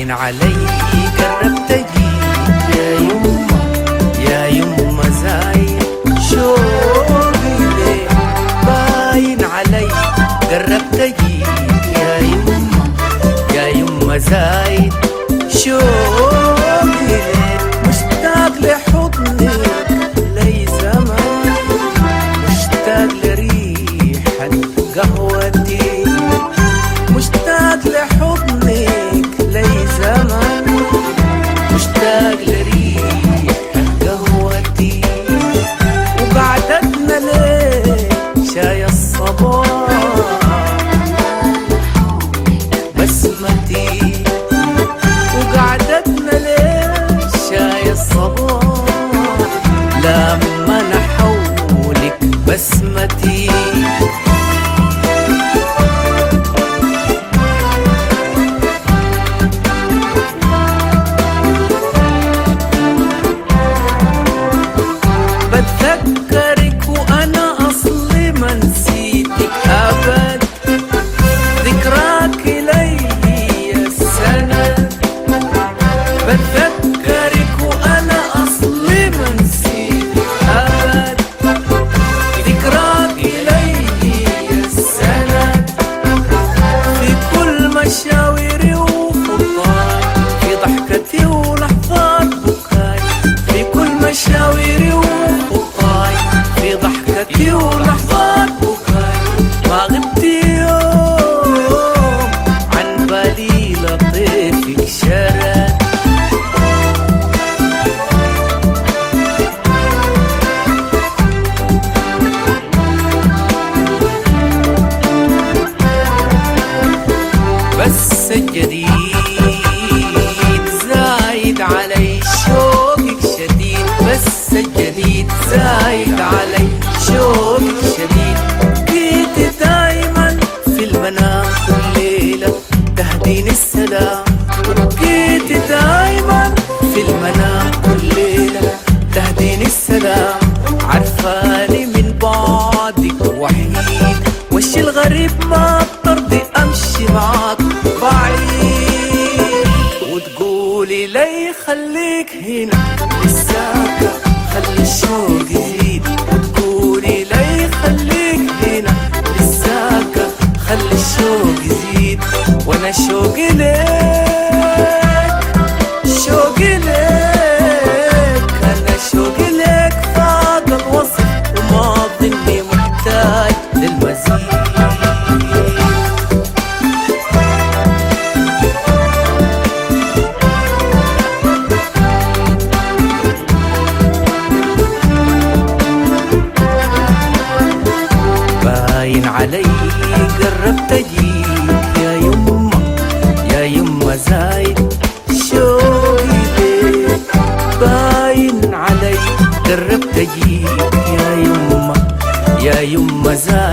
باين علي قربت اجيك يا يما يا يما زايد شوقي ليك. باين علي قربت اجيك يا يما يا يما زايد شوقي ليك. مشتاق لحضنك لي زمان، مشتاق لريحة قهوتي، مشتاق لحضنك لي زمان، مشتاق لريحة قهوتي. وقعدتنا ليه شاي الصباح بسمتي، وقعدتنا ليه شاي الصباح لما نحولك بسمتي. بتذكرك وانا اصلي ما نسيتك ابد، ذكراك لي السنة. بتذكرك وانا اصلي ما نسيتك ابد، ذكراك لي السنة. في كل مشاويري وخطاي، في ضحكتي ولحظات بكاي، في كل مشاويري وخطاي، في ضحكتي ولحظات بكاي. ما غبت يوم عن بالي لطيفك شرد. بس الجديد زايد علي شوقك شديد، بس الجديد زايد علي شوقك شديد. جيت دايما في المنام كل ليلة تهديني السلام، جيت دايما في المنام كل ليلة تهديني السلام. عرفاني من بعدك وحيد، وش الغريب ما بترضي امشي معاك بعيد. وتقولي لي خليك هنا لساك خلي الشوق يزيد، وتقولي لي خليك هنا لساك خلي الشوق يزيد. وانا شوقي ليك شوقي ليك، انا شوقي ليك فاق الوصف، وما ظني محتاج للمزيد. باين علي قربت اجيك يا يما يا يما زايد شوقي ليك. باين علي قربت اجيك يا يما يا يما زايد